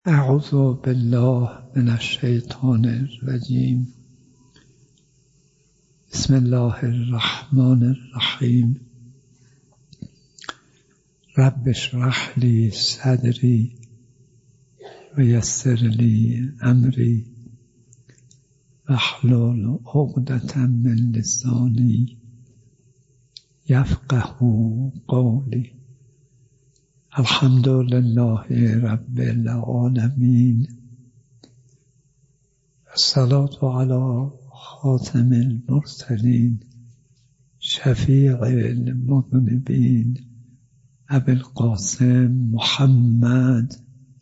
اعوذ بالله من الشیطان الرجیم. بسم الله الرحمن الرحیم. رب اشرح لی صدری و یسر لی امری واحلل عقدة من لسانی یفقهوا قولی. الحمد لله رب العالمین. الصلاة علی خاتم المرسلین شفیع المذنبین ابی القاسم محمد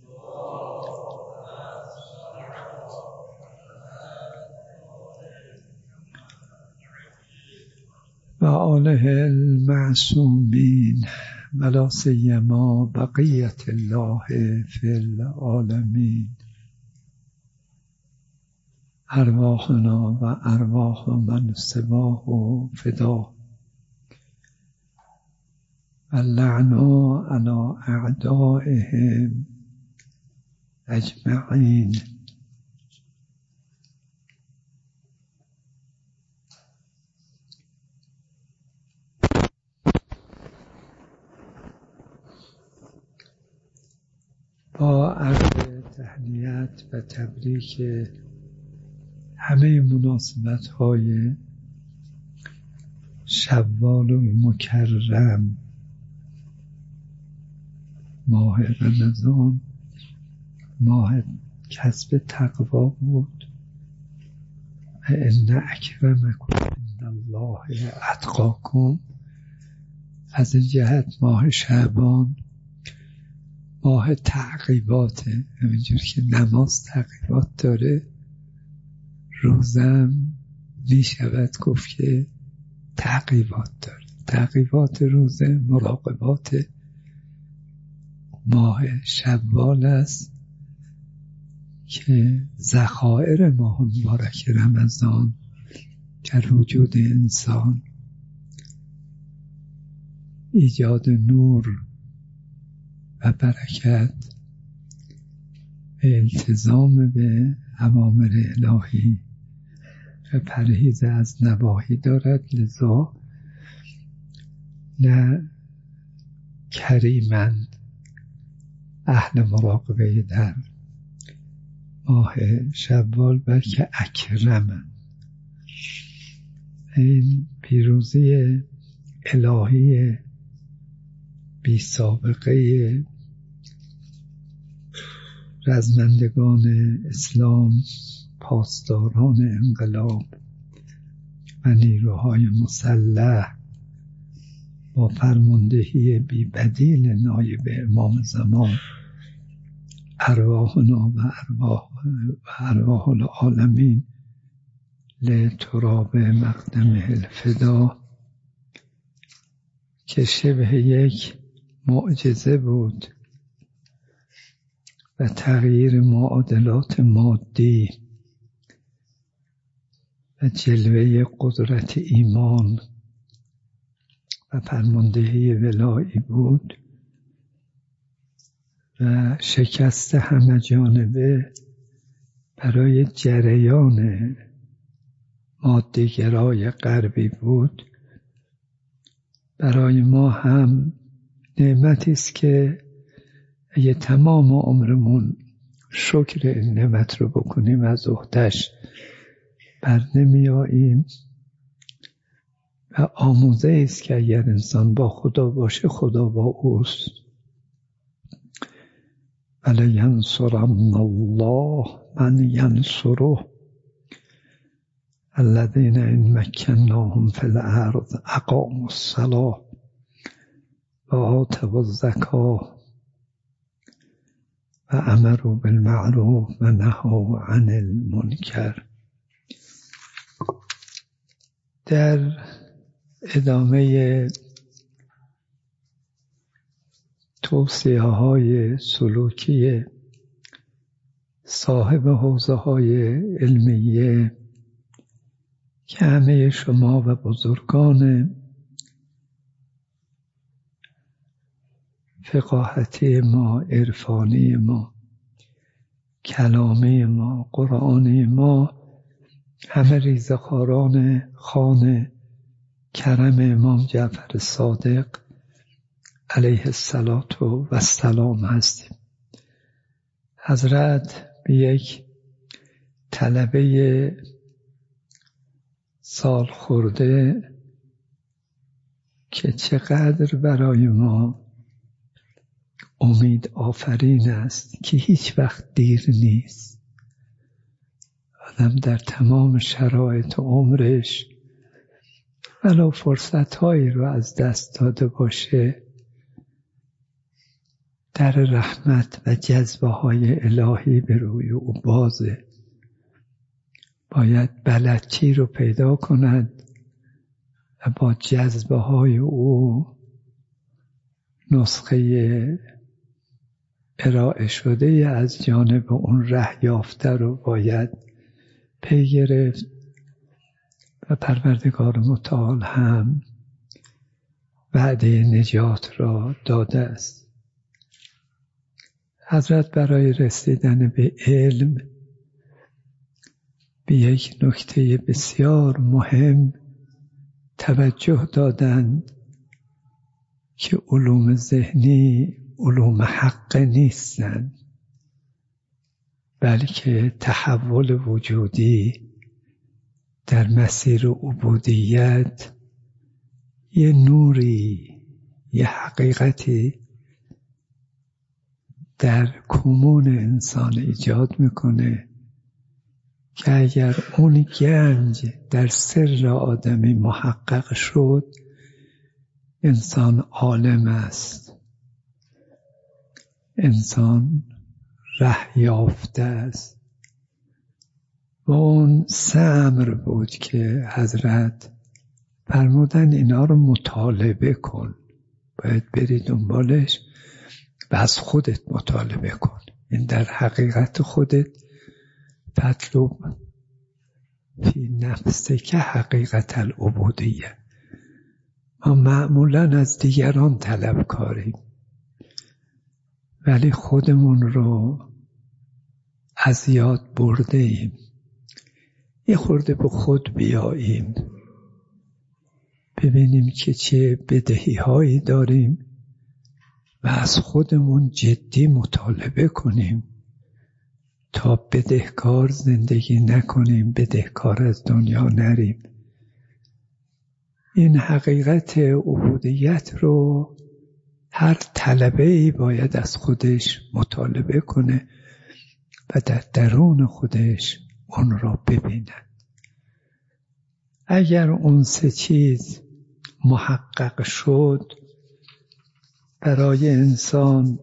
و آله المعصومین ولا سیما بقیت الله فی العالمین. ارواحنا و ارواح من سواه فدا و لعن علی اعدائهم اجمعین. با عرض تهنیت و تبریک همه مناسبت‌های شوال المکرم، ماه رمضان، ماه کسب تقوا بود و ان اکرمکم عند الله اتقاکم. از این جهت ماه شعبان ماه تعقیباته. همینجور که نماز تعقیبات داره، روزم می شود گفت که تعقیبات داره. تعقیبات روزه مراقبات ماه شوال است که ذخایر ماه مبارک رمضان در وجود انسان ایجاد نور و برکت و التزام به اوامر الهی و پرهیز از نواهی دارد. لذا نه کریمند اهل مراقبه در ماه شوال، بلکه اکرمند. این پیروزی الهی بی سابقه رزمندگان اسلام، پاسداران انقلاب و نیروهای مسلح با فرماندهی بی بدیل نایب امام زمان ارواحنا و ارواح العالمین لتراب مقدمه الفدا، که شبه یک معجزه بود و تغییر معادلات مادی و جلوه قدرت ایمان و فرماندهی ولایی بود و شکست همه جانبه برای جریان مادیگرای غربی بود. برای ما هم نعمتی است که اگه تمام عمرمون شکر این نعمت رو بکنیم از عهده‌اش بر نمی آییم و آموزه است که اگر انسان با خدا باشه خدا با اوست. ولینصرن الله من ینصره الذین ان مکناهم فی الارض اقاموا الصلاة و آتوا الزکاة و امروا بالمعروف و نهوا عن المنکر. در ادامه توصیه‌های سلوکی صاحب حوزه‌های علمیه که همه شما و بزرگان فقاهتی ما، عرفانی ما کلامی ما، قرآنی ما، همه ریزخاران خوان کرم امام جعفر صادق علیه السلام هستیم. حضرت به یک طلبه سال خورده که چقدر برای ما امید آفرین است که هیچ وقت دیر نیست. آدم در تمام شرایط عمرش ولو فرصت‌هایی رو از دست داده باشه، در رحمت و جذبه‌های الهی به روی او بازه. باید بلدچی رو پیدا کند و با جذبه‌های او نسخه ارائه شده از جانب اون ره یافته رو باید پی گرفت و پروردگار متعال هم وعده نجات را داده است. حضرت برای رسیدن به علم به یک نکته بسیار مهم توجه دادند که علوم ذهنی علوم حق نیستند، بلکه تحول وجودی در مسیر عبودیت یه نوری، یه حقیقتی در کمون انسان ایجاد میکنه که اگر اون گنج در سر آدمی محقق شد، انسان عالم است، انسان ره یافته است. و اون 3 امر بود که حضرت فرمودن اینا رو مطالبه کن، باید بری دنبالش و از خودت مطالبه کن. این در حقیقت خودت فطلب فی نفسک حقیقت العبودیه. ما معمولا از دیگران طلبکاریم ولی خودمون رو از یاد برده ایم. یه خورده به خود بیاییم، ببینیم که چه بدهی هایی داریم و از خودمون جدی مطالبه کنیم تا بدهکار زندگی نکنیم، بدهکار از دنیا نریم. این حقیقت عبودیت رو هر طلبه‌ای باید از خودش مطالبه کنه و در درون خودش اون را ببیند. اگر اون 3 چیز محقق شد، برای انسان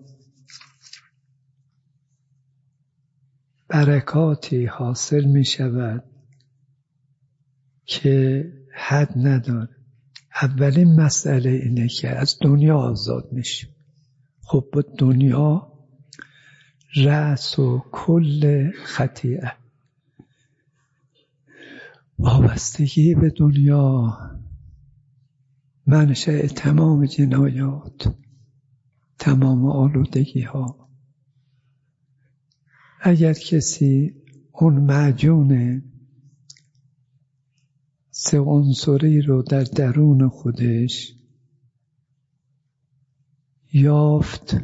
برکاتی حاصل می شود که حد نداره. اولین مسئله اینه که از دنیا آزاد میشیم. خب با دنیا رأس و کل خطیئه، وابستگی به دنیا منشأ تمام جنایات، تمام آلودگی ها. اگر کسی اون معجون 3 عنصری رو در درون خودش یافت،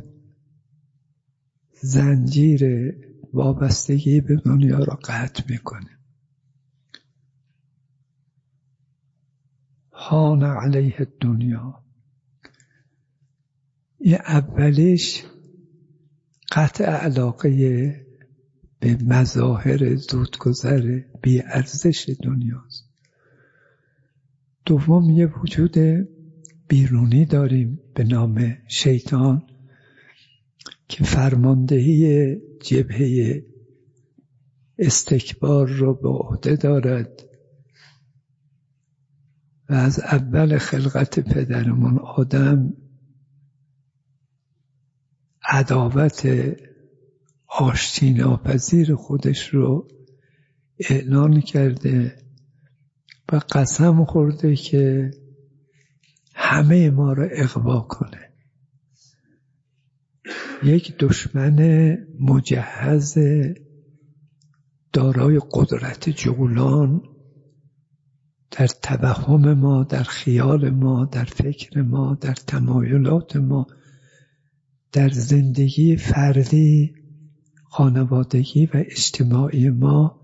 زنجیر وابستگی به دنیا را قطع میکنه. هان علیه الدنیا. این اولیش قطع علاقه به مظاهر زودگذر بی ارزش دنیاست. دوم، یه وجود بیرونی داریم به نام شیطان که فرماندهی جبهه استکبار رو به عهده دارد و از اول خلقت پدرمون آدم عداوت آشتی ناپذیر خودش رو اعلان کرده و قسم خورده که همه ما رو اغوا کنه. یک دشمن مجهز دارای قدرت جولان در توهم ما، در خیال ما، در فکر ما، در تمایلات ما، در زندگی فردی، خانوادگی و اجتماعی ما،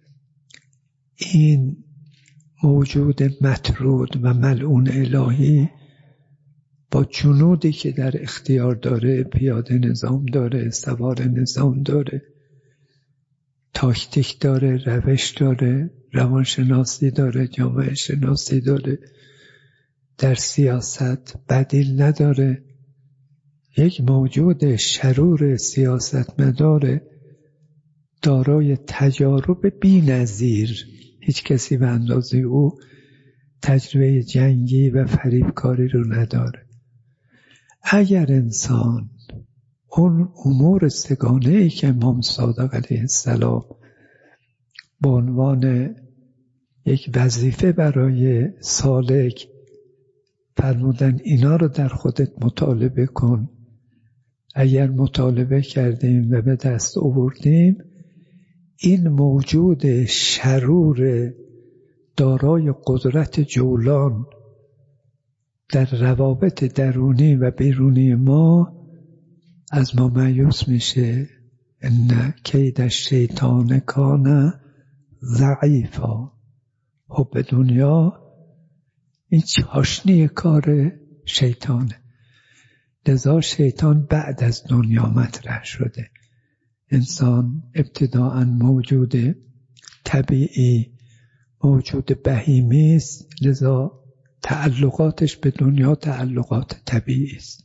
این موجود مطرود و ملعون الهی با جنودی که در اختیار داره، پیاده نظام داره، سوار نظام داره، تاکتیک داره، روش داره، روانشناسی داره، جامعه شناسی داره، در سیاست بدیل نداره. یک موجود شرور سیاستمدار دارای تجارب بی‌نظیر، هیچ کسی به اندازه او تجربه جنگی و فریبکاری رو نداره. اگر انسان اون امور سگانه‌ای که امام صادق علیه السلام به عنوان یک وظیفه برای سالک فرمودن اینا رو در خودت مطالبه کن، اگر مطالبه کردیم و به دست آوردیم، این موجود شرور دارای قدرت جولان در روابط درونی و بیرونی ما از ما مایوس میشه. ان کید الشیطان کان ضعیفا. حب دنیا این چاشنی کار شیطانه. لذا شیطان بعد از دنیا مطرح شده. انسان ابتداءً موجود طبیعی، موجود بهیمی است، لذا تعلقاتش به دنیا تعلقات طبیعی است.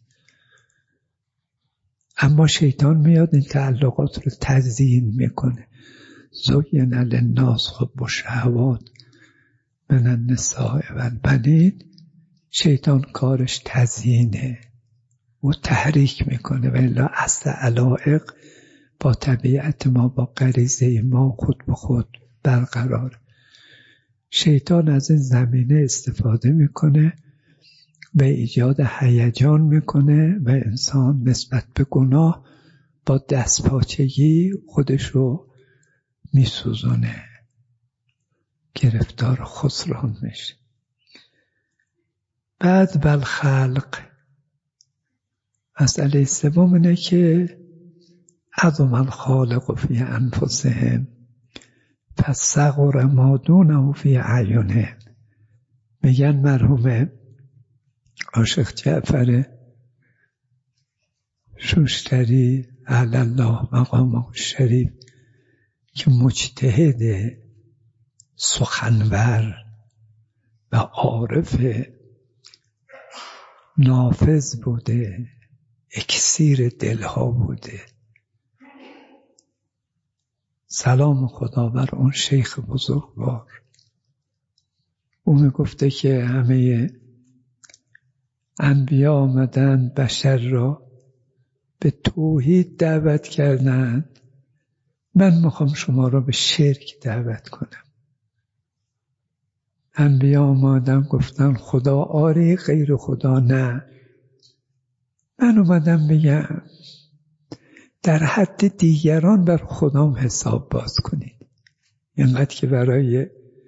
اما شیطان میاد این تعلقات رو تزیین میکنه. زین للناس حب الشهوات من النساء والبنین. شیطان کارش تزیینه و تحریک میکنه، و الا اصل علایق با طبیعت ما، با غریزه ما خود به خود برقرار. شیطان از این زمینه استفاده میکنه و ایجاد هیجان میکنه و انسان نسبت به گناه با دستپاچگی خودش رو میسوزونه، گرفتار خسران میشه. بعد بالخلق، مسئله سوم اینه که عظم الخالق فی انفسهم فصغر ما دونه فی اعینهم. میگن مرحوم عاشق جعفر شوشتری اعلی الله مقامه الشریف که مجتهد سخنور و عارف نافذ بوده، اکسیر دلها بوده، سلام خدا بر اون شیخ بزرگوار. او میگفته که همه انبیا آمدن بشر را به توحید دعوت کردن، من میخوام شما را به شرک دعوت کنم. انبیا آمدن گفتن خدا آری، غیر خدا نه. من اومدم بگم در حد دیگران بر خدام حساب باز کنید. اینقدر که برای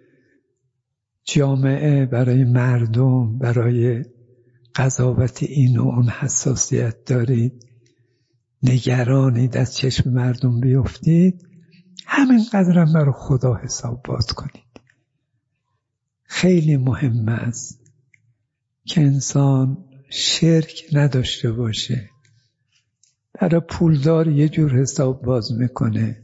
جامعه، برای مردم، برای قضاوت این و اون حساسیت دارید، نگرانید از چشم مردم بیفتید، همین قدرم برای خدا حساب باز کنید. خیلی مهم است که انسان شرک نداشته باشه. برای پولدار یه جور حساب باز میکنه،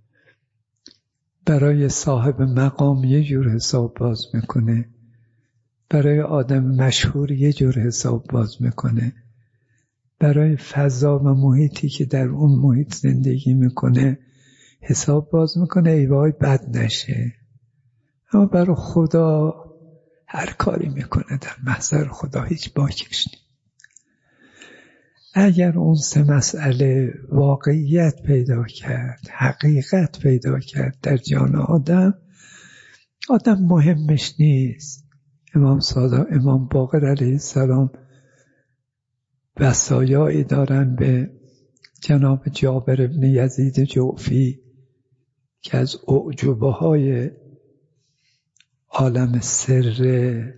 برای صاحب مقام یه جور حساب باز میکنه، برای آدم مشهور یه جور حساب باز میکنه، برای فضا و محیطی که در اون محیط زندگی میکنه حساب باز میکنه، ای وای بد نشه. اما برای خدا هر کاری میکنه، در محضر خدا هیچ باکش نیست. اگر اون سه مسئله واقعیت پیدا کرد، حقیقت پیدا کرد در جان آدم مهمش نیست. امام باقر علیه السلام وصایایی دارن به جناب جابر بن یزید جعفی که از اعجوبه های عالم سر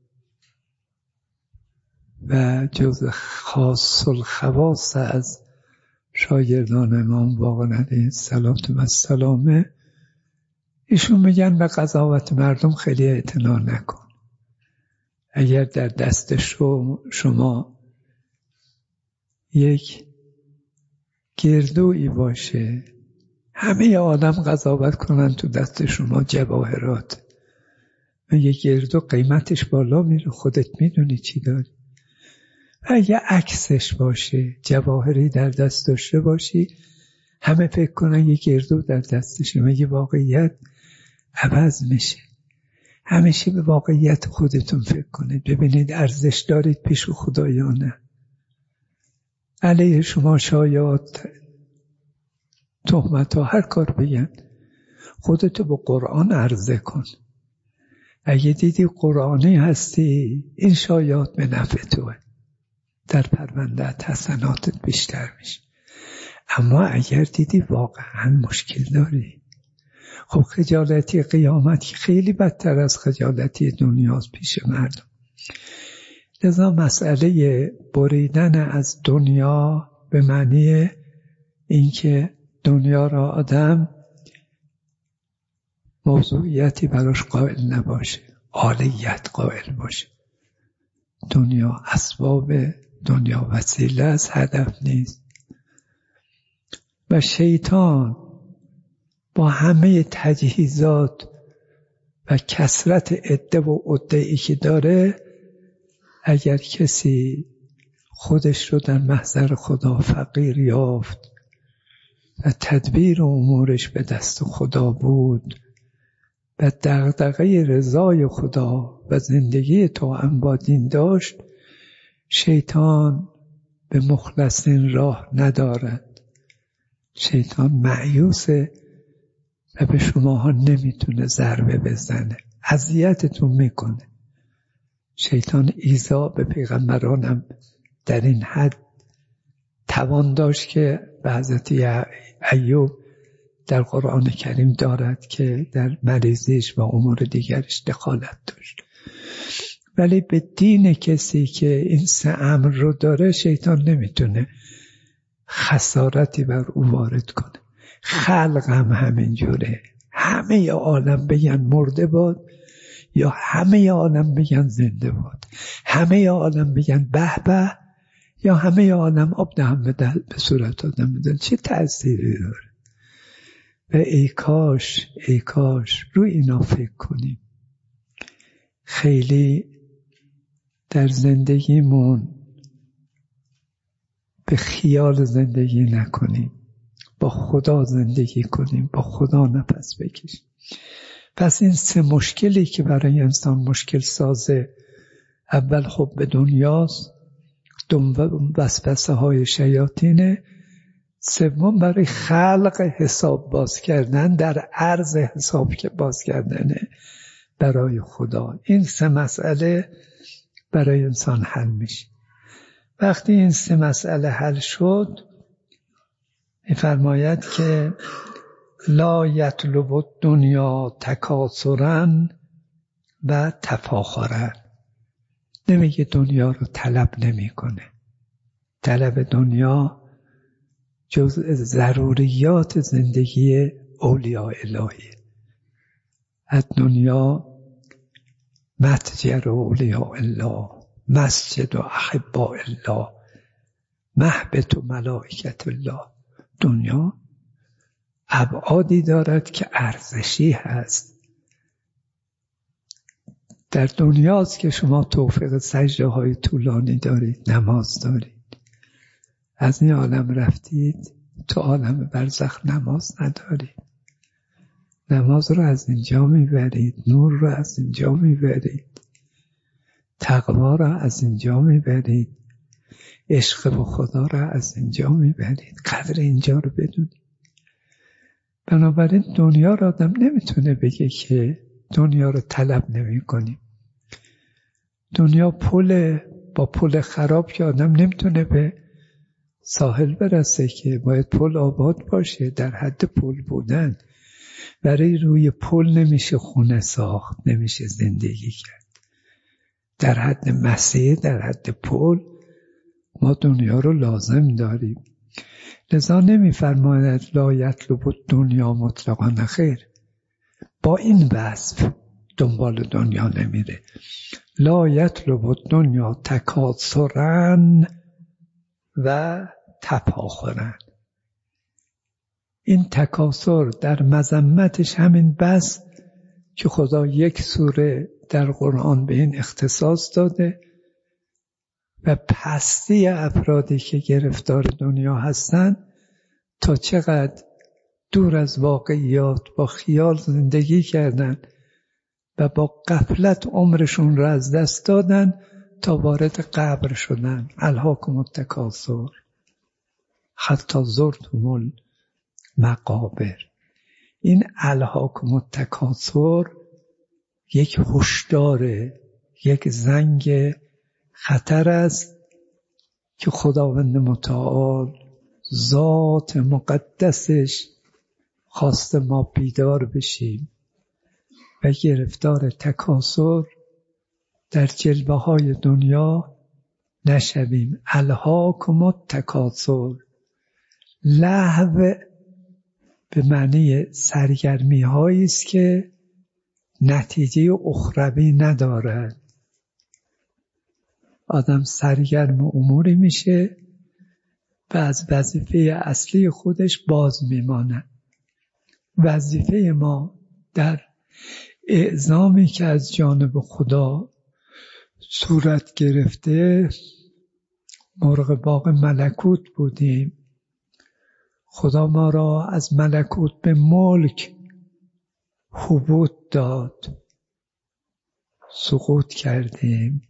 و جز خاص الخواص از شاگردان امام باقر علیه السلام، ایشون میگن به قضاوت مردم خیلی اعتنا نکن. اگر در دست شما یک گردویی باشه، همه عالم قضاوت کنن تو دست شما جواهرات، یک گردو قیمتش بالا میره، خودت میدونی چی داری. اگه عکسش باشه، جواهری در دست داشته باشی، همه فکر کنن یک گردو در دستشه، مگه واقعیت عوض میشه. همیشه به واقعیت خودتون فکر کنید، ببینید ارزش دارید پیش خدا یا نه. علیه شما شایعات، تهمت ها، هر کار بگن، خودتو با قرآن عرضه کن. اگه دیدی قرآنی هستی، این شایعات به نفع توه، در پرونده‌ات حسناتت بیشتر میشه. اما اگر دیدی واقعا مشکل داری، خب خجالتی قیامت خیلی بدتر از خجالتی دنیاست پیش مردم. لذا مسئله بریدن از دنیا به معنی اینکه دنیا را آدم موضوعیتی براش قائل نباشه، عالیت قائل باشه. دنیا اسباب، دنیا وسیله از هدف نیست. و شیطان با همه تجهیزات و کثرت عده و عده‌ای که داره، اگر کسی خودش رو در محضر خدا فقیر یافت و تدبیر امورش به دست خدا بود و دغدغه رضای خدا و زندگی توأم با دین داشت، شیطان به مخلصین راه ندارد. شیطان مایوسه و به شماها نمیتونه ضربه بزنه، اذیتتون میکنه. شیطان ایذا به پیغمبرانم در این حد توان داشت که به حضرت ایوب در قرآن کریم دارد که در مریضیش و امور دیگرش دخالت داشت. ولی به دین کسی که این سه امر رو داره، شیطان نمیتونه خسارتی بر او وارد کنه. خلق هم همینجوره، همه عالم بگن مرده باد یا همه عالم بگن زنده باد، همه عالم بگن به به یا همه عالم آب دهن به صورت آدم بدن، چه تأثیری داره؟ و ای کاش روی اینا فکر کنیم. خیلی در زندگیمون به خیال زندگی نکنیم، با خدا زندگی کنیم، با خدا نفس بکشیم. پس این سه مشکلی که برای انسان مشکل سازه، اول حب دنیاست، دوم وسوسه های شیاطینه، سوم برای خلق حساب باز کردن در عرض حساب که باز کردنه برای خدا. این سه مسئله برای انسان حل میشه. وقتی این سه مسئله حل شد، می‌فرماید که لا یطلب الدنیا تکاثرا و تفاخرا. نمیگه دنیا رو طلب نمیکنه. طلب دنیا جزء ضروریات زندگی اولیاء الهی. از دنیا متجر اولیاء الله، مسجد و احباء الله، محبت و ملائکت الله. دنیا ابعادی دارد که ارزشی هست. در دنیاست که شما توفیق سجده های طولانی دارید، نماز دارید. از این عالم رفتید تو عالم برزخ نماز ندارید. نماز رو از اینجا میبرید، نور رو از اینجا میبرید، تقوا رو از اینجا میبرید، عشق به خدا رو از اینجا میبرید. قدر اینجا رو بدونید. بنابراین دنیا رو آدم نمیتونه بگه که دنیا رو طلب نمی کنیم. دنیا پل، با پل خراب که آدم نمیتونه به ساحل برسه، که باید پل آباد باشه، در حد پل بودن. برای روی پل نمیشه خونه ساخت، نمیشه زندگی کرد. در حد مسیح، در حد پل ما دنیا رو لازم داریم. لذا نمیفرماید لا یطلب دنیا مطلقا، خیر، با این وصف دنبال دنیا نمیره. لا یطلب دنیا تکاثرا و تفاخرا. این تکاثر در مذمتش همین بس که خدا یک سوره در قرآن به این اختصاص داده و پستی افرادی که گرفتار دنیا هستن تا چقدر دور از واقعیات با خیال زندگی کردن و با غفلت عمرشون را از دست دادن تا وارد قبر شدن. الهاکم التکاثر حتی زرتم المقابر. این الهاکم التکاثر یک هشداره، یک زنگ خطر است که خداوند متعال ذات مقدسش خواست ما بیدار بشیم و گرفتار تکاثر در جلوه های دنیا نشویم. الهاکم التکاثر، لهو به معنی سرگرمی هایی است که نتیجه اخروی ندارد. آدم سرگرم اموری میشه و از وظیفه اصلی خودش باز میمانه. وظیفه ما در اعزامی که از جانب خدا صورت گرفته مرغ باغ ملکوت بودیم. خدا ما را از ملکوت به ملک هبوط داد، سقوط کردیم.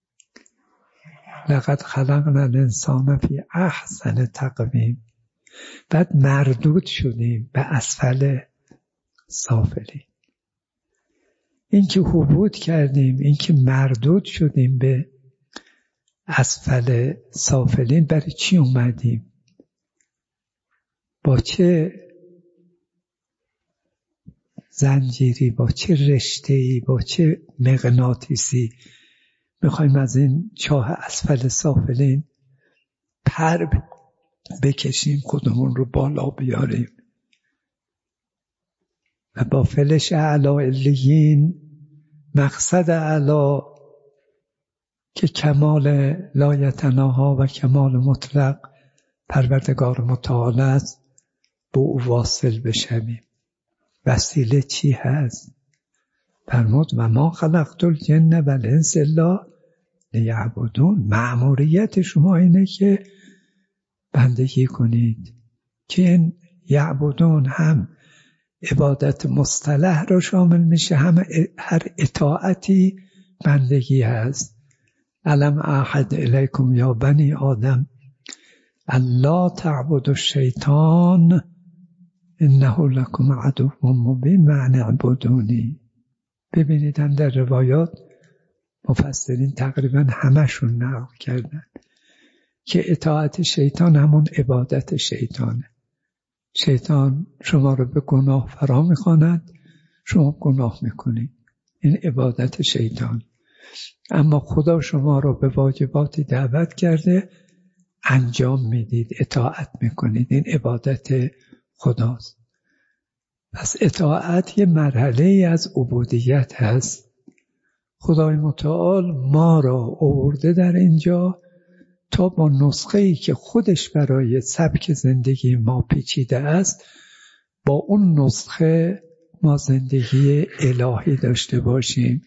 لقد خلقنا الانسان فی احسن تقویم. بعد مردود شدیم به اسفل سافلین. این که هبوط کردیم، این که مردود شدیم به اسفل سافلین، برای چی اومدیم؟ با چه زنجیری، با چه رشته‌ای، با چه مغناطیسی میخوایم از این چاه اسفل سافلین پر بکشیم، خودمون رو بالا بیاریم و با فلش اعلی علیین، مقصد اعلی که کمال لایتناها و کمال مطلق پروردگار متعال است، به او واصل بشویم. وسیله چی هست؟ فرمود و ما خلقت الجن و الانس الا لیعبدون. مأموریت شما اینه که بندگی کنید، که این یعبدون هم عبادت مصطلح را شامل میشه، هم هر اطاعتی بندگی هست. الم اعهد الیکم یا بنی آدم الا تعبدوا الشیطان انه لکم عدو مبین و ان اعبدونی. ببینید در روایات مفسرین تقریبا همشون نقل کردن که اطاعت شیطان همون عبادت شیطانه. شیطان شما رو به گناه فرا میخواند، شما گناه میکنید، این عبادت شیطان. اما خدا شما رو به واجباتی دعوت کرده، انجام میدید، اطاعت میکنید، این عبادت خداست. پس اطاعت یه مرحله از عبودیت هست. خدای متعال ما را آورده در اینجا تا با نسخه‌ای که خودش برای سبک زندگی ما پیچیده است، با اون نسخه ما زندگی الهی داشته باشیم،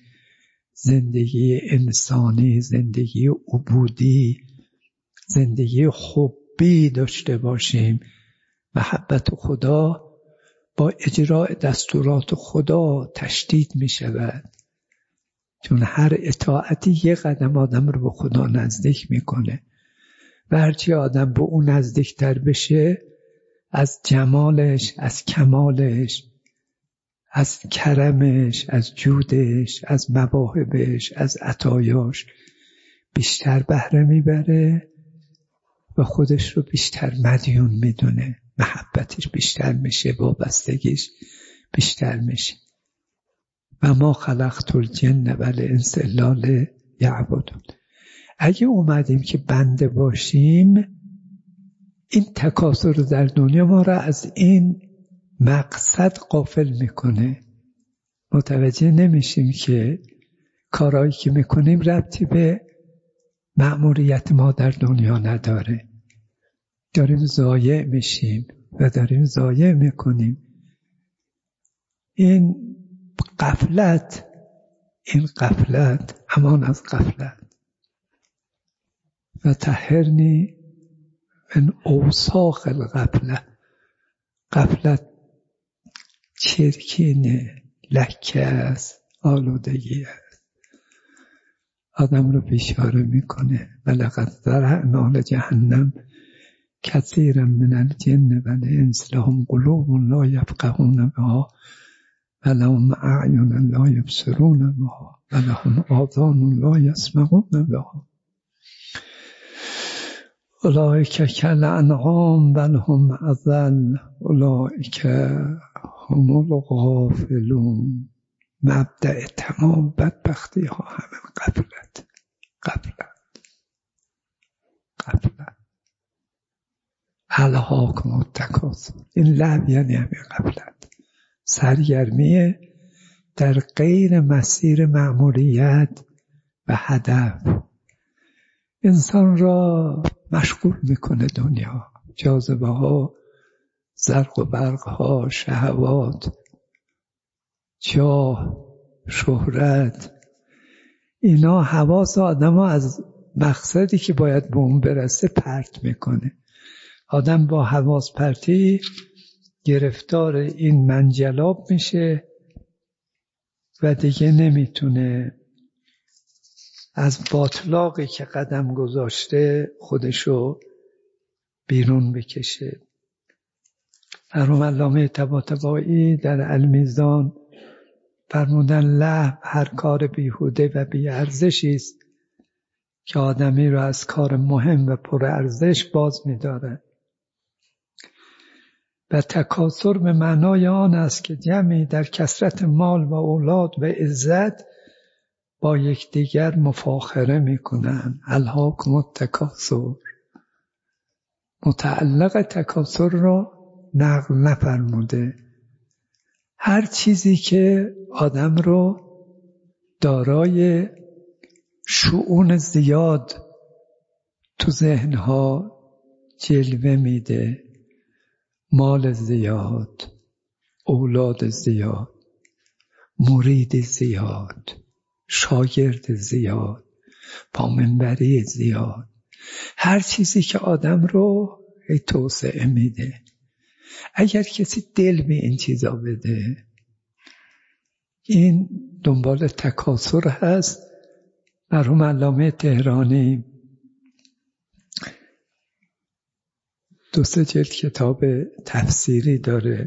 زندگی انسانی، زندگی عبودی، زندگی حبی داشته باشیم. محبت خدا با اجرای دستورات خدا تشدید می شود، چون هر اطاعتی یه قدم آدم رو به خدا نزدیک میکنه و هرچی آدم به اون نزدیکتر بشه، از جمالش، از کمالش، از کرمش، از جودش، از مواهبش، از عطایاش بیشتر بهره میبره و خودش رو بیشتر مدیون میدونه. محبتش بیشتر میشه، وابستگیش بیشتر میشیم. و ما خلقت الجن والانس الا لیعبدون. اگه اومدیم که بنده باشیم، این تکاسر در دنیا ما را از این مقصد غافل میکنه. متوجه نمیشیم که کارهایی که میکنیم ربطی به مأموریت ما در دنیا نداره. داریم ضایع میشیم و داریم ضایع میکنیم. این غفلت امان از غفلت. و طهرنی من اوساخ الغفله. غفلت چرکینه، لکه است، آلودگی است. آدم رو بیچاره میکنه. ولقد ذرأنا لجهنم کثیرا من الجن والانس لهم قلوب لا یفقهون بها ولهم اعین لا یبصرون بها ولهم آذان لا یسمعون بها اولئک کالانعام بل هم اضل اولئک هم الغافلون. مبدأ تمام بدبختی ها همین غفلت. الهاکم التکاثر. این لعب یعنی همین غفلت، سرگرمی در غیر مسیر مأموریت و هدف. انسان را مشغول میکنه دنیا، جاذبه ها، زرق و برق ها، شهوات، جاه، شهرت. اینا حواس آدم ها از مقصدی که باید به اون برسه پرت میکنه. آدم با حواس پرتی گرفتار این منجلاب میشه و دیگه نمیتونه از باطلاقی که قدم گذاشته خودشو بیرون بکشه. مرحوم علامه طباطبایی در المیزان فرمودن لهو هر کار بیهوده و بی‌ارزشی است که آدمی را از کار مهم و پرارزش باز می‌دارد. و تکاثر به معنای آن است که جمعی در کثرت مال و اولاد و عزت با یکدیگر مفاخره میکنند. الهاکم التکاثر. متعلق تکاثر را نقل نفرموده. هر چیزی که آدم رو دارای شؤون زیاد تو ذهنها جلوه میده، مال زیاد، اولاد زیاد، مرید زیاد، شاگرد زیاد، پامنبری زیاد، هر چیزی که آدم رو توسعه میده. اگر کسی دل به این چیزا بده، این دنبال تکاثر هست. مرحوم علامه تهرانی 2-3 جلد کتاب تفسیری داره،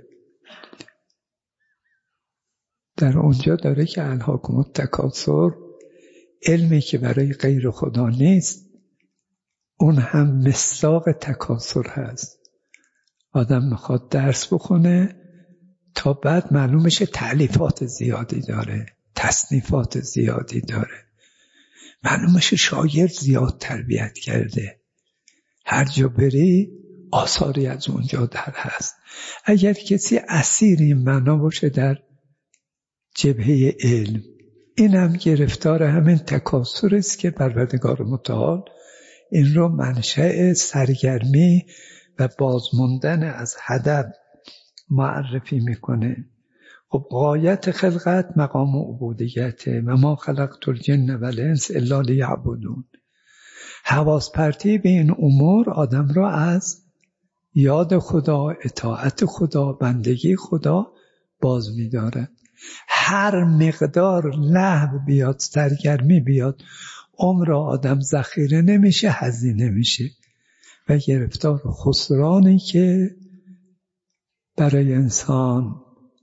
در اونجا داره که الهاکم التکاثر، علمی که برای غیر خدا نیست، اون هم مصداق تکاثر هست. آدم میخواد درس بخونه تا بعد معلوم بشه تألیفات زیادی داره، تصنیفات زیادی داره، معلوم بشه شاگرد زیاد تربیت کرده، هر جا بری آثاری از اونجا در هست. اگر کسی اسیر این معنا باشه در جبهه علم، این هم گرفتار همین تکاثر است که پروردگار متعال این رو منشأ سرگرمی و بازماندن از هدف معرفی میکنه. خب غایت خلقت مقام عبودیته. و ما خلقت الجن والانس الا لیعبدون. حواس پرتی به این امور آدم را از یاد خدا، اطاعت خدا، بندگی خدا باز می‌دارد. هر مقدار لهو بیاد، سرگرمی بیاد، عمر آدم ذخیره نمیشه، هزینه میشه و گرفتار خسرانی که برای انسان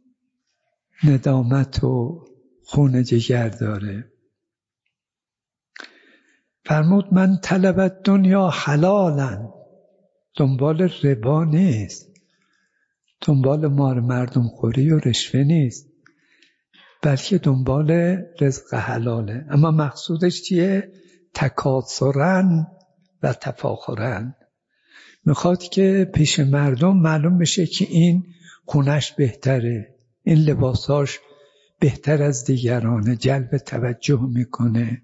ندامت و خون جگر داره. فرمود من طلب دنیا حلالا، دنبال ربا نیست، دنبال مار مردم خوری و رشوه نیست، بلکه دنبال رزق حلاله. اما مقصودش چیه؟ تکاثرن و تفاخرن. میخواد که پیش مردم معلوم بشه که این خونش بهتره، این لباساش بهتر از دیگرانه، جلب توجه میکنه،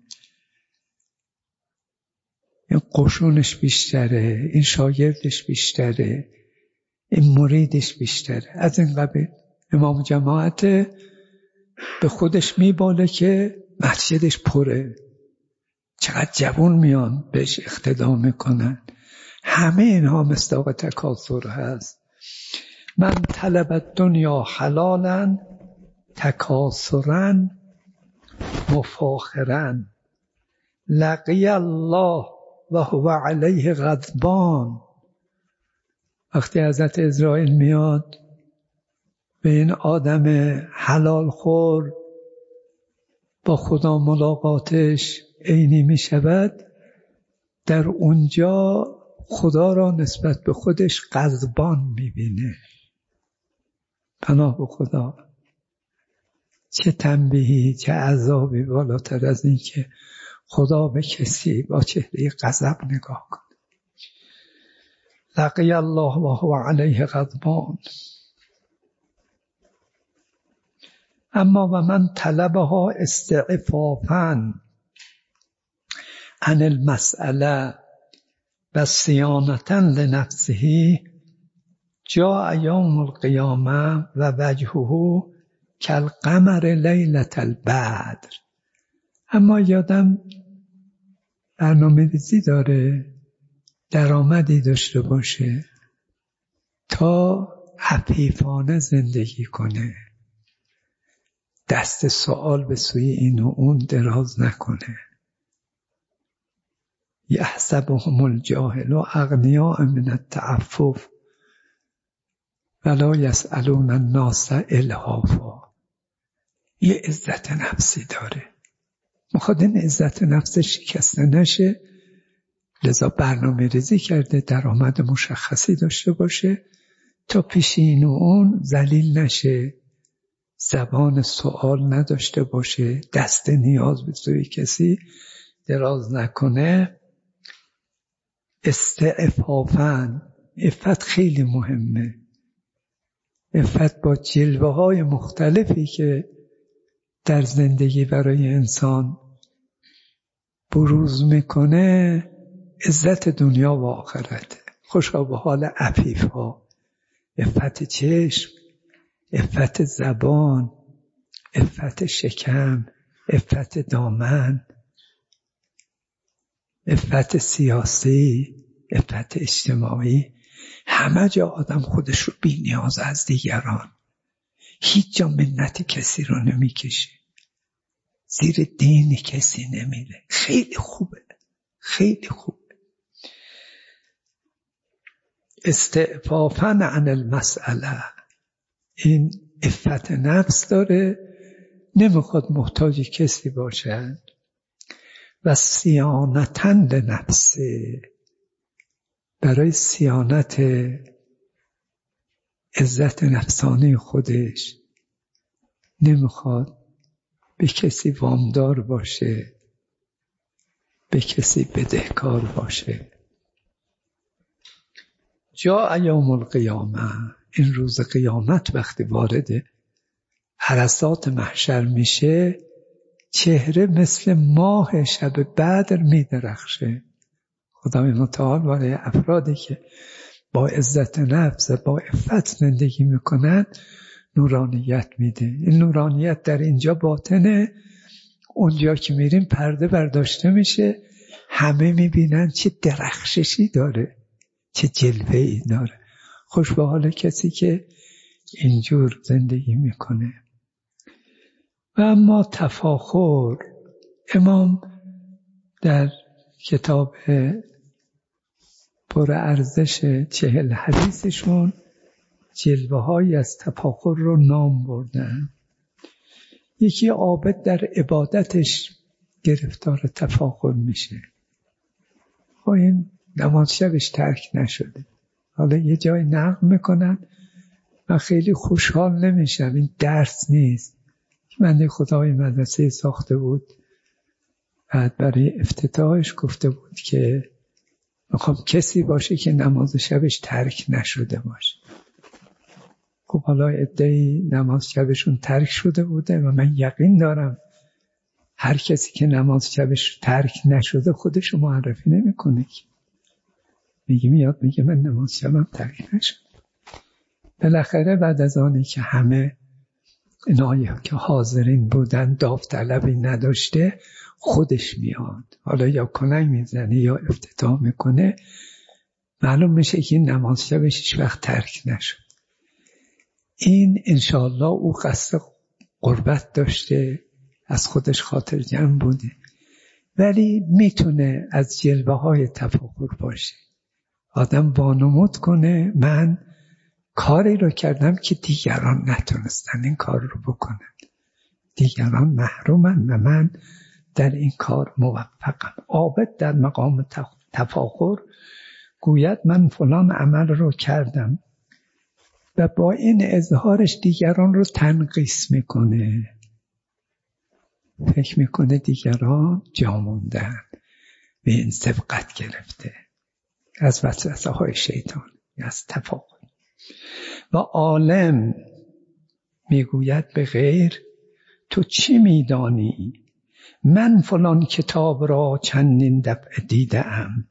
این قشونش بیشتره، این شاگردش بیشتره، این مریدش بیشتره. از این قبیل امام جماعت به خودش میباله که مسجدش پره، چقدر جوان میان بهش اقتدا میکنن. همه اینها مصداق تکاثر هست. من طلب الدنیا حلالا تکاثرا مفاخرا لقی الله و هو علیه غضبان. وقتی حضرت عزراییل میاد به این آدم حلال خور با خدا ملاقاتش عینی می شود، در اونجا خدا را نسبت به خودش غضبان می بینه. پناه به خدا. چه تنبیهی، چه عذابی بالاتر از این که خدا به کسی با چهره غضب نگاه کنه. لقی الله و هو علیه غضبان. اما و من طلبها استعفافا عن المسئله و صیانتا لنفسه جاء یوم القیامه و وجهه کالقمر لیلة البدر. اما یادم برنامه‌ریزی داره، درآمدی داشته باشه تا عفیفانه زندگی کنه، دست سوال به سوی این و اون دراز نکنه. یحسبهم الجاهل اغنیاء من التعفف ولا یسألون الناس الحافا. یه عزت نفسی داره، میخواد این عزت نفس شکسته نشه، لذا برنامه ریزی کرده درآمد مشخصی داشته باشه تا پیش این و اون ذلیل نشه، زبان سوال نداشته باشه، دست نیاز به سوی کسی دراز نکنه. استعفافاً. عفت خیلی مهمه. عفت با جلوه های مختلفی که در زندگی برای انسان بروز میکنه، عزت دنیا و آخرت. خوشا به حال عفیف ها. عفت چشم، عفت زبان، عفت شکم، عفت دامن، عفت سیاسی، عفت اجتماعی. همه جا آدم خودش رو بی نیاز از دیگران، هیچ جا منت کسی رو نمیکشه، زیر دین کسی نمیره. خیلی خوبه، خیلی خوبه. استعفافاً عن المسئله. این عفت نفس داره، نمیخواد محتاج کسی باشد. و صیانتاً لنفسه. برای صیانت عزت نفسانی خودش نمیخواد به کسی وامدار باشه، به کسی بدهکار باشه. جاء یوم القیامه. این روز قیامت وقتی وارد عرصات محشر میشه، چهره مثل ماه شب بدر میدرخشه. خدای متعال برای افرادی که با عزت نفس با عفت زندگی میکنن نورانیت میده. این نورانیت در اینجا باطنه، اونجا که میریم پرده برداشته میشه، همه میبینن چه درخششی داره، چه جلوه‌ای داره. خوش به حال کسی که اینجور زندگی میکنه. و اما تفاخر، امام در کتاب پر ارزش 40 حدیثشون جلوه هایی از تفاخر رو نام بردن. یکی عابد در عبادتش گرفتار تفاخر میشه. این نماز شبش ترک نشده، حالا یه جای نقل میکنن من خیلی خوشحال نمیشم. این درس نیست. من خدای مدرسه ساخته بود، بعد برای افتتاحش گفته بود که میخوام کسی باشه که نماز شبش ترک نشده باشه. خب حالا عده‌ای نماز شبشون ترک شده بوده و من یقین دارم هر کسی که نماز شبش ترک نشده خودشو معرفی نمیکنه. میاد میگه من نماز شبم ترک نشد. بالاخره بعد از آنی که همه اینایی که حاضرین بودن داوطلبی نداشته، خودش میاد، حالا یا کلنگ میزنه یا افتتاح میکنه، معلوم میشه که این نماز شبش هیچ وقت ترک نشد. این انشاءالله او قصد قربت داشته، از خودش خاطر جمع بوده، ولی میتونه از جلوه های تفاخر باشه. آدم وانمود کنه من کاری رو کردم که دیگران نتونستن این کار رو بکنن، دیگران محرومن و من در این کار موفقم. عابد در مقام تفاخر گوید من فلان عمل رو کردم و با این اظهارش دیگران رو تنقیس میکنه، فکر میکنه دیگران جا موندن، به این سبقت گرفته از وسوسه های شیطان، از تفاخر. و عالم میگوید به غیر تو چی میدانی؟ من فلان کتاب را چندین دفعه دیدم،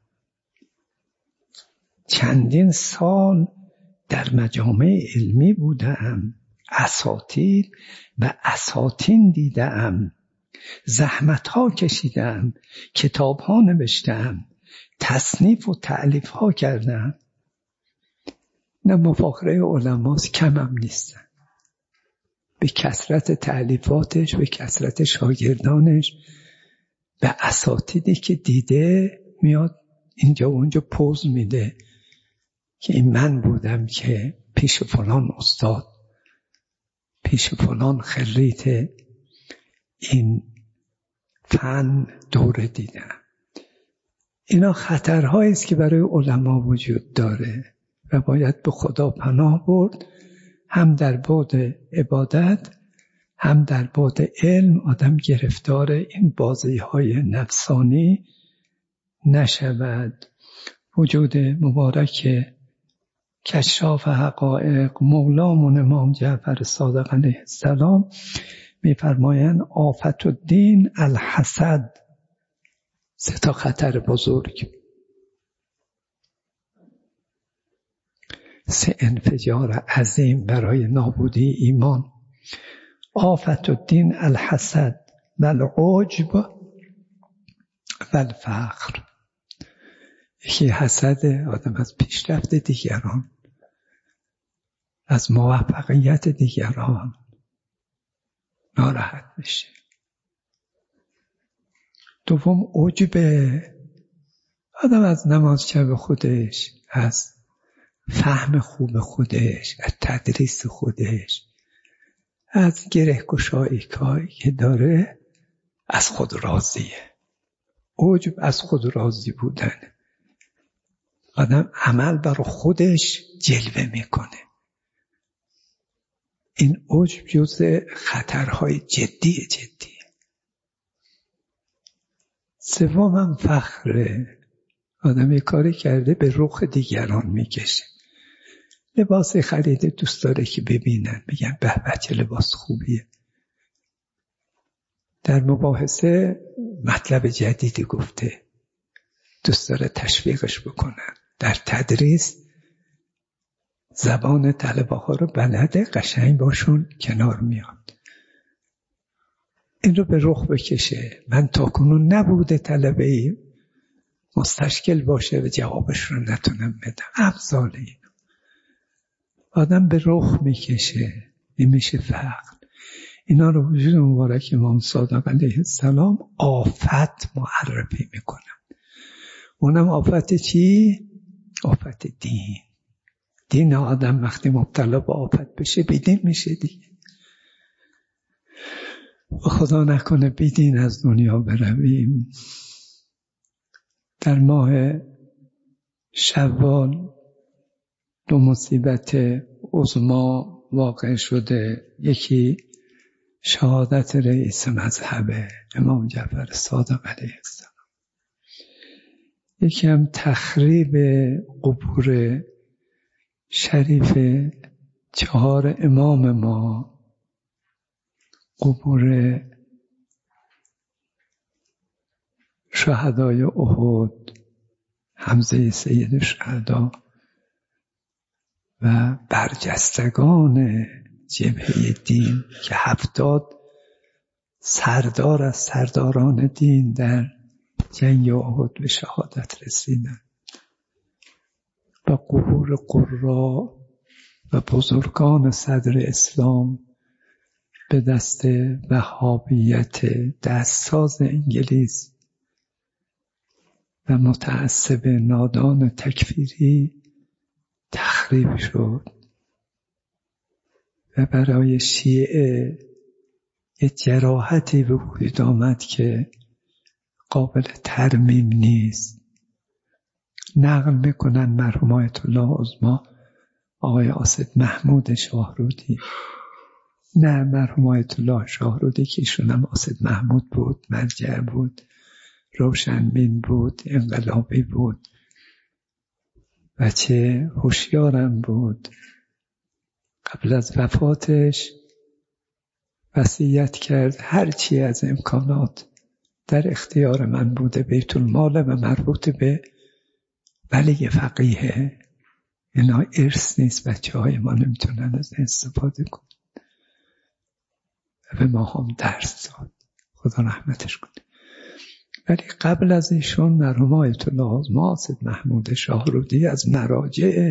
چندین سال در مجامع علمی بودم، اساطیر و اساطین دیدم، زحمت ها کشیدم، کتاب ها نوشتم، تصنیف و تألیف ها کردم. نه مفاخره علماست، کم هم نیستن. به کثرت تألیفاتش، به کثرت شاگردانش، به اساتیدی که دیده میاد اینجا و اونجا پوز میده که این من بودم که پیش فلان استاد، پیش فلان خریت این فن دوره دیدم. اینا خطرهایی است که برای علما وجود داره و باید به خدا پناه برد، هم در بعد عبادت هم در بعد علم آدم گرفتار این بازی‌های نفسانی نشود. وجود مبارک کشاف حقایق مولامون امام جعفر صادق علیه السلام می‌فرمایند آفت الدین الحسد، 3 خطر بزرگ، 3 انفجار عظیم برای نابودی ایمان. آفت الدین الحسد و العجب و الفقر. یکی حسد، آدم از پیشرفت دیگران، از موفقیت دیگران ناراحت میشه. دوم عجب، آدم از نماز شب خودش، از فهم خوب خودش، از تدریس خودش، از گره گشایی که داره از خود راضیه. عجب از خود راضی بودن. آدم عمل بر خودش جلوه میکنه. این عجب جزء خطرهای جدیه. سومم فخره. آدم یک کاری کرده به رخ دیگران میکشه. لباس خریده دوست داره که ببینن، بگن به به چه لباس خوبیه. در مباحثه مطلب جدیدی گفته، دوست داره تشویقش بکنن. در تدریس زبان طلبه ها رو بلده، قشنگ باشون کنار میاد. این رو به رخ بکشه. من تاکنون نبوده طلبه‌ای مستشکل باشه و جوابش رو نتونم بدم. افضال این آدم به رخ میکشه، نمیشه فقر. اینا رو وجود مبارک امام صادق علیه السلام آفت معرفی میکنن. اونم آفت چی؟ آفت دین. دین آدم وقتی مبتلا به آفت بشه بیدین میشه دیگه. و خدا نکنه بیدین از دنیا برویم. در ماه شوال 2 مصیبت عظما واقع شده. یکی شهادت رئیس مذهب امام جعفر صادق علیه السلام، یکی هم تخریب قبور شریف 4 امام ما، قبور شهدای احد، حمزه سید الشهدا و برجستگان جبهه دین که 70 سردار از سرداران دین در جنگ احد به شهادت رسیدند و قبور قرا و بزرگان صدر اسلام به دست وهابیت دستساز انگلیس و متعصب نادان تکفیری تخریب شد و برای شیعه یه جراحتی به وجود آمد که قابل ترمیم نیست. نقل میکنن مرحوم آیت الله عظما آقای آصد محمود شاهرودی، نه مرحوم آیت الله شاهرودی که ایشون هم آصد محمود بود، مرجع بود، روشنبین بود، انقلابی بود و چه هوشیارم بود. قبل از وفاتش وصیت کرد هرچی از امکانات در اختیار من بوده بیت المال و مربوط به ولی فقیه، اینا ارث نیست، بچه های ما نمیتونن از استفاده کنن. به ما هم درس داد، خدا رحمتش کنه. ولی قبل از ایشون مرحوم آیت الله عظما آصد محمود شاهرودی از مراجع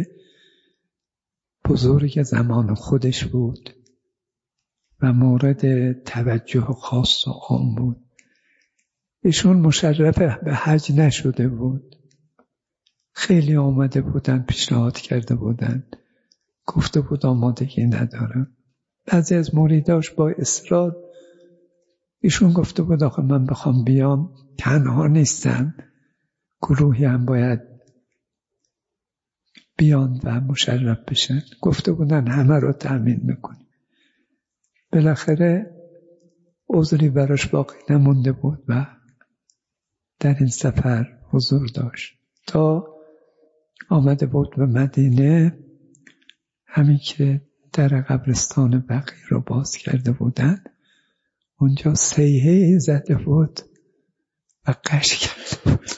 بزرگ زمان خودش بود و مورد توجه خاص و عام بود. ایشون مشرف به حج نشده بود، خیلی آمده بودن، پیشنهاد کرده بودن، گفته بود آمادگی ندارم. بعضی از مریداش با اصرار، ایشون گفته بود آخه من بخوام بیام تنها نیستم، گروهی هم باید بیان و مشرف بشن. گفته بودن همه رو تأمین میکنیم. بالاخره عذری براش باقی نمونده بود و در این سفر حضور داشت تا آمده بود به مدینه. همین که در قبرستان بقیع رو باز کرده بودن، اونجا صیحه زده بود و قش کرده بود.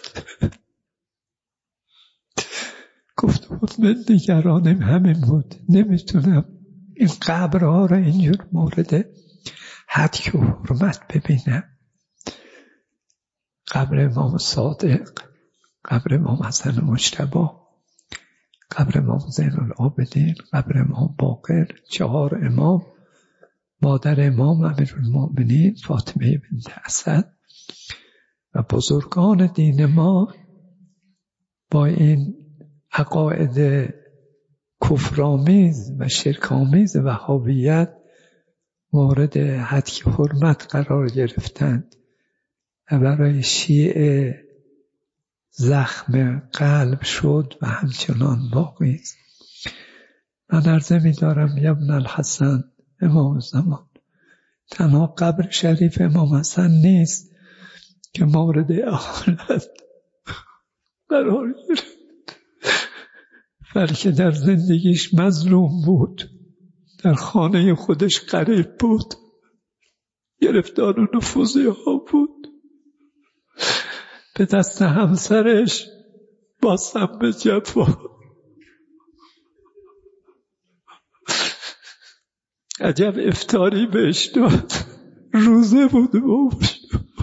گفته بود من نگرانم همین بود، نمیتونم این قبرها رو اینجور مورد حدک و حرمت ببینم. قبر امام صادق، قبر امام حسن مجتبی، قبر امام زین العابدین، قبر امام باقر، 4 امام، مادر امام امیرالمؤمنین فاطمه بنت اسد و بزرگان دین ما با این عقاید کفرآمیز و شرک‌آمیز وهابیت مورد حدک حرمت قرار گرفتند و برای شیعه زخم قلب شد و همچنان باقی است. من عرضه می‌دارم یا ابن الحسن امام زمان، تنها قبر شریف امام حسن نیست که مورد اهانت قرار گرفت، بلکه در زندگیش مظلوم بود، در خانه خودش غریب بود، گرفتار نفوذی ها بود، به دست همسرش با سم جفا. عجب افطاری بهش داد، روزه بود بابش.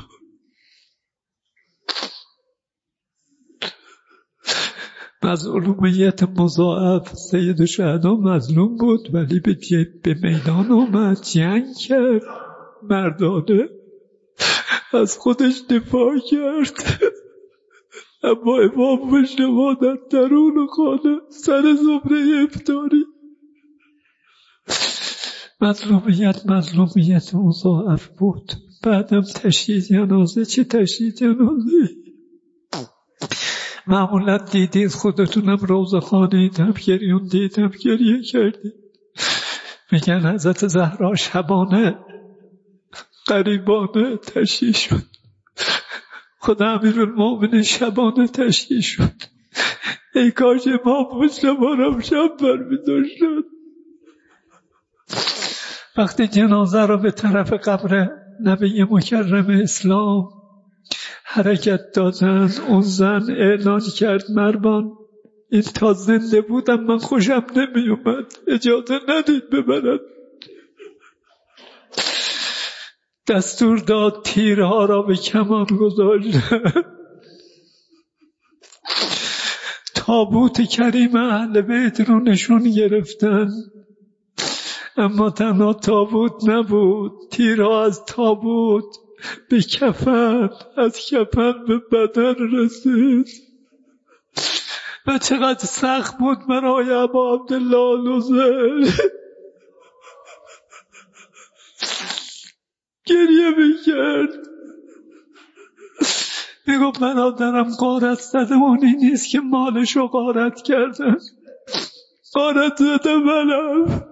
مظلومیت مضاعف. سید الشهدا مظلوم بود ولی به میدان آمد، جنگ کرد، مردانه از خودش دفاع کرد. اما امام مجتبی در درون خانه سر زمره افطاری. مظلومیت مضاعف بود. بعدم تشییع جنازه. چه تشییع جنازه؟ معمولا دیدید خودتونم روزخانه دمگریون دیدم گریه کردید. میگن حضرت زهرا شبانه غریبانه تشییع شد، خدا امیرالمومنین شبانه تشییع شد. ای کاش امام مجتبی شب برمی‌داشتن. وقتی جنازه را به طرف قبر نبی مکرم اسلام حرکت دادن، اون زن اعلان کرد مروان این تا زنده بودم من خوشم نمی اومد، اجازه ندید ببرد. دستور داد تیرها را به کمان گذاشتن. تابوت کریم اهل بیت رو نشون گرفتن، اما تنها تابوت نبود، تیرها از تابوت به کفن، از کفن به بدن رسید. و چقدر سخت بود برای ابا عبدالله لوزر. گریه میکرد، میگفت برادرم غارت زده، اونی نیست که مالشو غارت کردن، غارت زده منم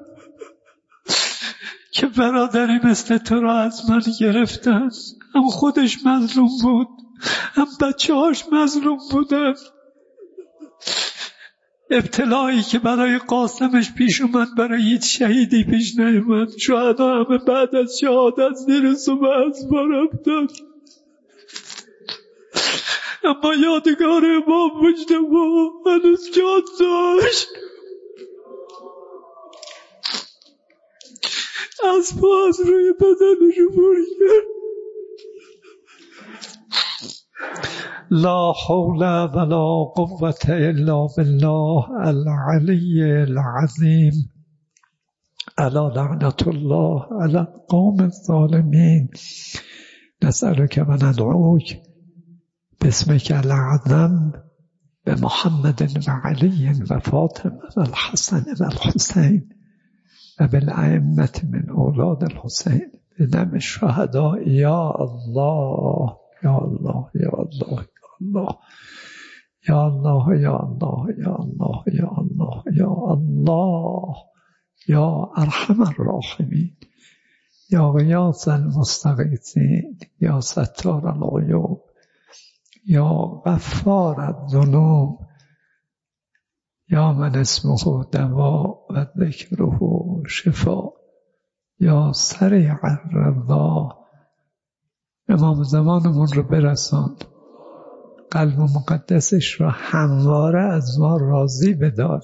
که برادری مثل تو را از من گرفتن. هم خودش مظلوم بود، هم بچه هاش مظلوم بودن. ابتلایی که برای قاسمش پیش اومد برای هیچ شهیدی پیش نیومد. شهدا همه بعد از شهادت زیر صبح اسبا رفتن، اما یادگار امام مجتبی هنوز جان داشت. اسبا از روی بدنش عبور کرد. لا حول ولا قوة الا بالله العلی العظیم. الا لعنت الله علی القوم الظالمین. نسألك و ندعوک باسمك الاعظم بمحمد و علی و فاطمه و الحسن و الحسین و بالائمة من اولاد الحسین بدم الشهداء. یا الله یا الله یا الله یا الله یا الله یا الله یا الله یا الله یا الله یا ارحم الراحمین یا غیاث المستغیثین یا ستار العیوب یا غفار الذنوب یا من اسمه دوا و ذکره شفا یا سریع الرضا. امام زمانمون رو برسان، قلب مقدسش را همواره از ما راضی بدار،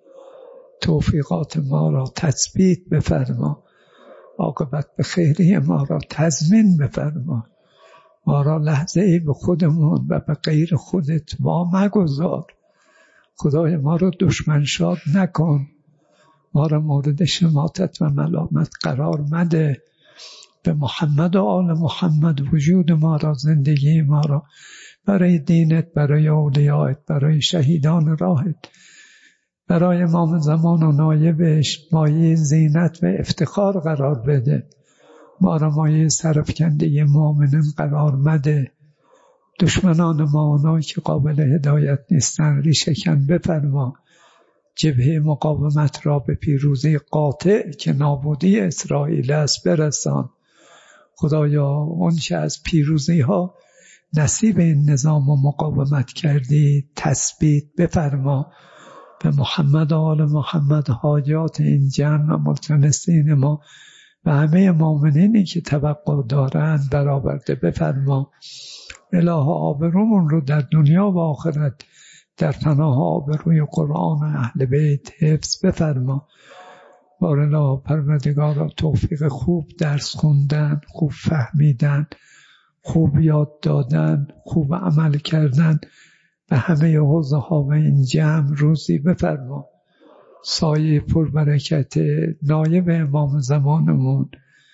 توفیقات ما را تثبیت بفرما، عاقبت به خیری ما را تضمین بفرما، ما را لحظه ای به خودمون و به غیر خودت وا مگذار. خدای ما را دشمن شاد نکن، ما را مورد شماتت و ملامت قرار مده. به محمد و آل محمد وجود ما را، زندگی ما را برای دینت، برای اولیایت، برای شهیدان راهت، برای امام زمان و نایبش مایه زینت و افتخار قرار بده. ما را مایه سرفکنده مؤمنین قرار مده. دشمنان ما، اونایی که قابل هدایت نیستن، ریشه کن بفرما. جبهه مقاومت را به پیروزی قاطع که نابودی اسرائیل است برسان. خدایا اون چه از پیروزی ها نصیب این نظام و مقاومت کردی تثبیت بفرما. به محمد و آل محمد حاجات این جمع و ملتمسین ما و همه مؤمنینی که توقع دارند برآورده بفرما. الهه آبرومون رو در دنیا و آخرت در پناه آبروی قرآن اهل بیت حفظ بفرما. بارالله پروردگارا توفیق خوب درس خوندن، خوب فهمیدن، خوب یاد دادن، خوب عمل کردن به همه حوزه ها و این جمع روزی بفرما. سایه پربرکت نایب امام زمانمون،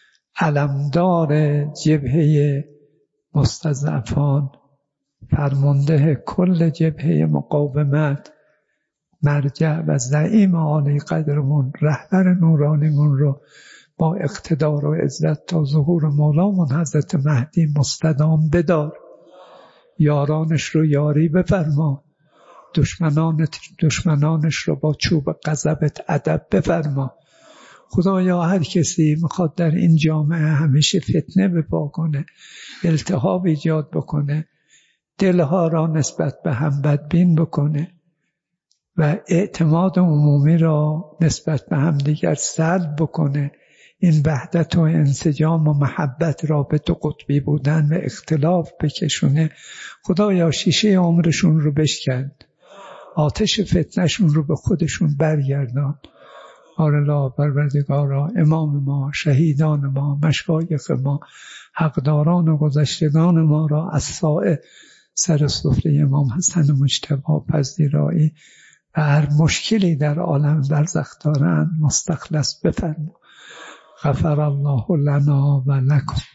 علمدار جبهه مستضعفان، فرمانده کل جبهه مقاومت، مرجع و زعیم عالی قدرمون، رهبر نورانیمون رو با اقتدار و عزت تا ظهور مولامون حضرت مهدی مستدام بدار. یارانش رو یاری بفرما، دشمنانش رو با چوب غضبت ادب بفرما. خدایا هر کسی میخواد در این جامعه همیشه فتنه به پا کنه، التهاب ایجاد بکنه، دلها را نسبت به هم بدبین بکنه و اعتماد عمومی را نسبت به هم دیگر سلب بکنه، این وحدت و انسجام و محبت را به دو قطبی بودن و اختلاف بکشونه، خدایا شیشه عمرشون رو بشکن، آتش فتنشون رو به خودشون برگردان. آرلا پروردگارا، امام ما، شهیدان ما، مشایخ ما، حقداران و گذشتگان ما را از سایه سر سفره امام حسن مجتبی پذیرایی و هر مشکلی در عالم برزخ دارند مستخلص بفرما. غفر الله لنا و لکم.